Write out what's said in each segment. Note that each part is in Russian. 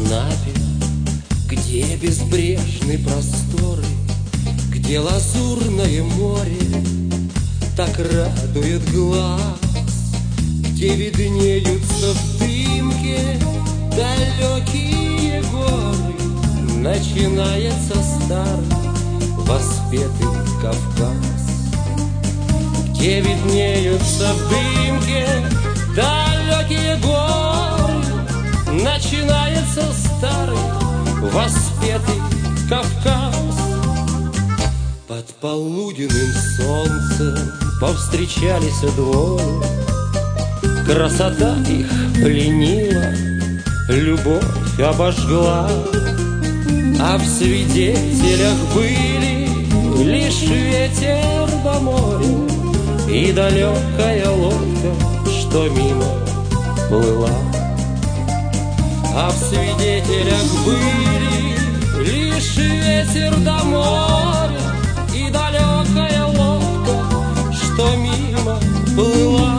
Анапе, где безбрежны просторы, где лазурное море так радует глаз, где виднеются в дымке далекие горы, начинается старый воспетый Кавказ. Где виднеются в дымке далекие горы, начинается старый воспетый Кавказ. Под полуденным солнцем повстречались двое, красота их пленила, любовь обожгла, а в свидетелях были лишь ветер до моря и далекая лодка, что мимо плыла. А в свидетелях были лишь ветер до моря и далекая лодка, что мимо плыла.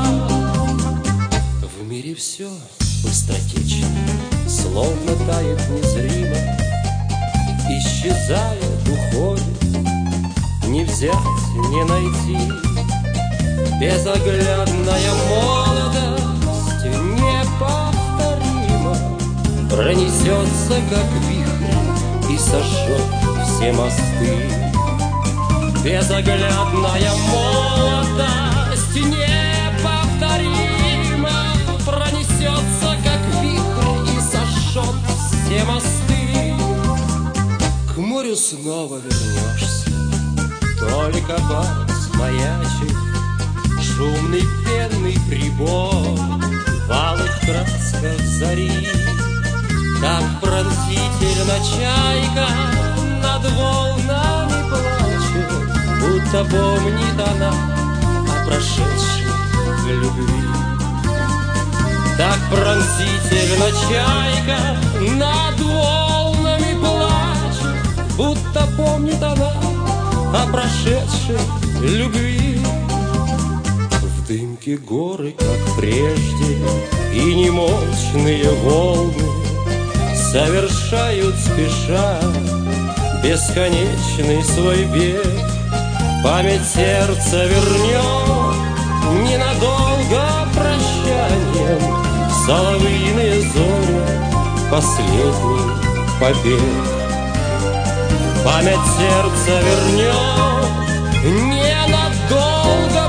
В мире все быстротечно, словно тает незримо, исчезает, уходит, не взять, не найти. Безоглядная молодость неповторима пронесется, как вихрь, и сожжет все мосты. Безоглядная молодость неповторима пронесется, как вихрь, и сожжет все мосты. К морю снова вернешься, только парус маячит, шумный пенный прибой в алых красках зари. Как пронзительно чайка над волнами плачет, будто помнит она о прошедшей любви. Так пронзительно чайка над волнами плачет, будто помнит она о прошедшей любви. В дымке горы, как прежде, и немолчные волны совершают спеша бесконечный свой бег. Память сердца вернет ненадолго прощанием соловьиные зори последний побег. Память сердца вернет ненадолго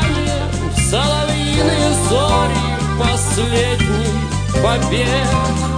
прощанием соловьиные зори последний побег.